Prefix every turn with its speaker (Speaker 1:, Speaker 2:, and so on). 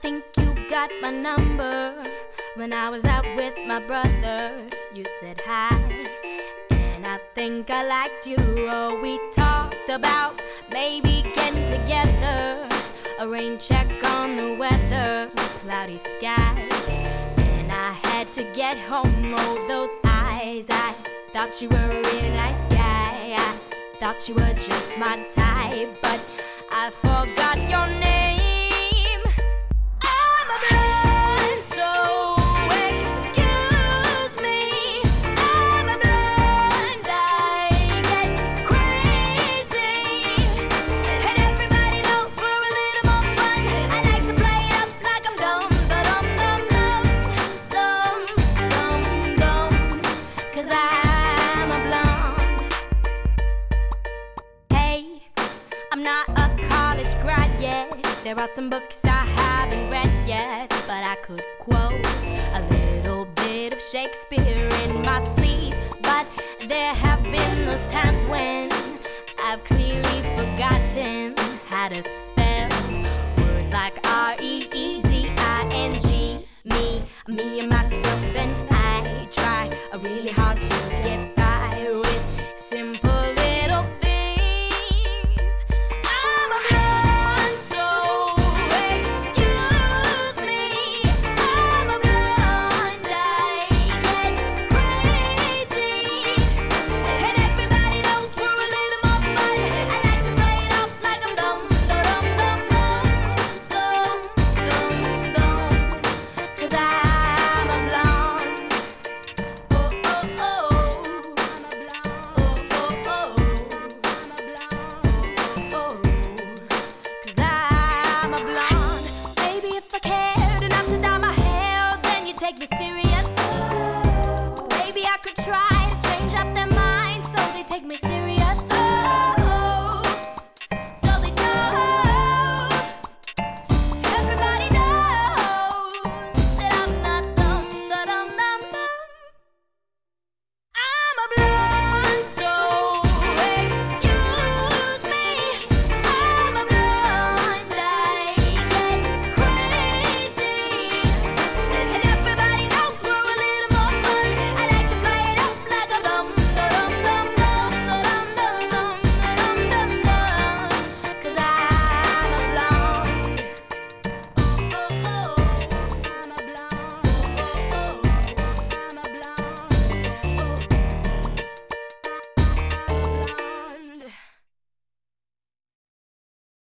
Speaker 1: think you got my number. When I was out with my brother, you said hi, and I think I liked you. Oh, we talked about maybe getting together, a rain check on the weather, cloudy skies, and I had to get home. Oh, those eyes, I thought you were a real nice guy. I thought you were just my type, but I forgot your name. I'm a blind, so excuse me. I'm a blind, I get crazy, and everybody knows for a little more fun, I like to play it up like I'm dumb, dumb, dumb, dumb, dumb, dumb, dumb, 'cause I'm a blonde. Hey, I'm not a college grad yet. There are some books I haven't read yet, but I could quote a little bit of Shakespeare in my sleep. But there have been those times when I've clearly forgotten how to spell words like R-E-E-D-I-N-G. Me and myself, and I try really hard to get by with simple little things. I'm a blonde, so excuse me. I'm a blonde, I get crazy, and everybody knows for a little more fun, I like to play it off like I'm dumb, dumb, dumb, dumb, dumb, dumb, dumb, 'cause I'm a blonde. Oh, oh, oh, I'm a blonde. Oh, oh, oh, I'm a blonde. Oh, oh, oh, 'cause I'm a blonde. Baby, if I cared enough to dye my hair, then you take me serious.